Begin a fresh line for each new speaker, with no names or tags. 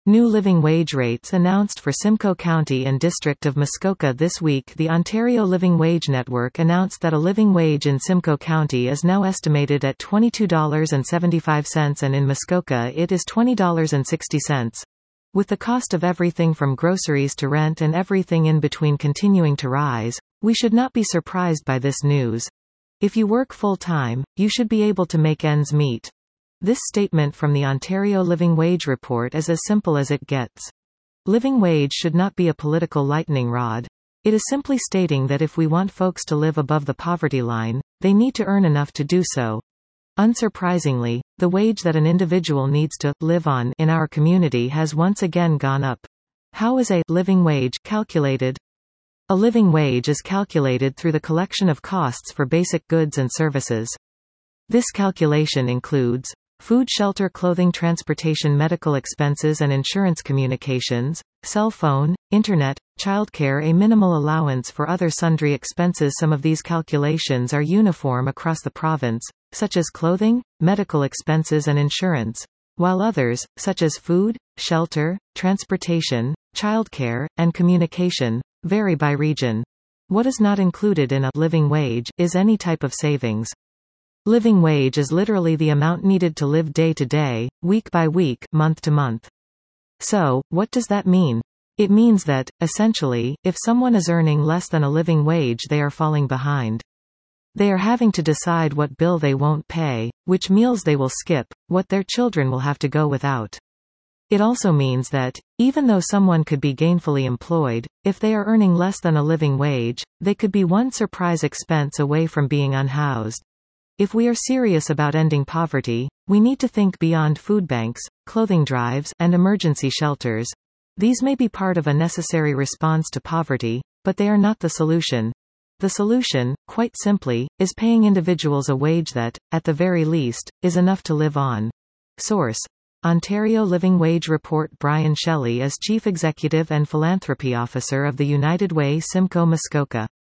New living wage rates announced for Simcoe County and District of Muskoka this week. The Ontario Living Wage Network announced that a living wage in Simcoe County is now estimated at $22.75 and in Muskoka it is $20.60. With the cost of everything from groceries to rent and everything in between continuing to rise, we should not be surprised by this news. If you work full-time, you should be able to make ends meet. This statement from the Ontario Living Wage Report is as simple as it gets. Living wage should not be a political lightning rod. It is simply stating that if we want folks to live above the poverty line, they need to earn enough to do so. Unsurprisingly, the wage that an individual needs to live on in our community has once again gone up. How is a living wage calculated? A living wage is calculated through the collection of costs for basic goods and services. This calculation includes food, shelter, clothing, transportation, medical expenses and insurance, communications, cell phone, internet, childcare, a minimal allowance for other sundry expenses. Some of these calculations are uniform across the province, such as clothing, medical expenses and insurance, while others, such as food, shelter, transportation, childcare, and communication, vary by region. What is not included in a living wage is any type of savings. Living wage is literally the amount needed to live day to day, week by week, month to month. So, what does that mean? It means that, essentially, if someone is earning less than a living wage, they are falling behind. They are having to decide what bill they won't pay, which meals they will skip, what their children will have to go without. It also means that, even though someone could be gainfully employed, if they are earning less than a living wage, they could be one surprise expense away from being unhoused. If we are serious about ending poverty, we need to think beyond food banks, clothing drives, and emergency shelters. These may be part of a necessary response to poverty, but they are not the solution. The solution, quite simply, is paying individuals a wage that, at the very least, is enough to live on. Source: Ontario Living Wage Report. Brian Shelley is Chief Executive and Philanthropy Officer of the United Way, Simcoe, Muskoka.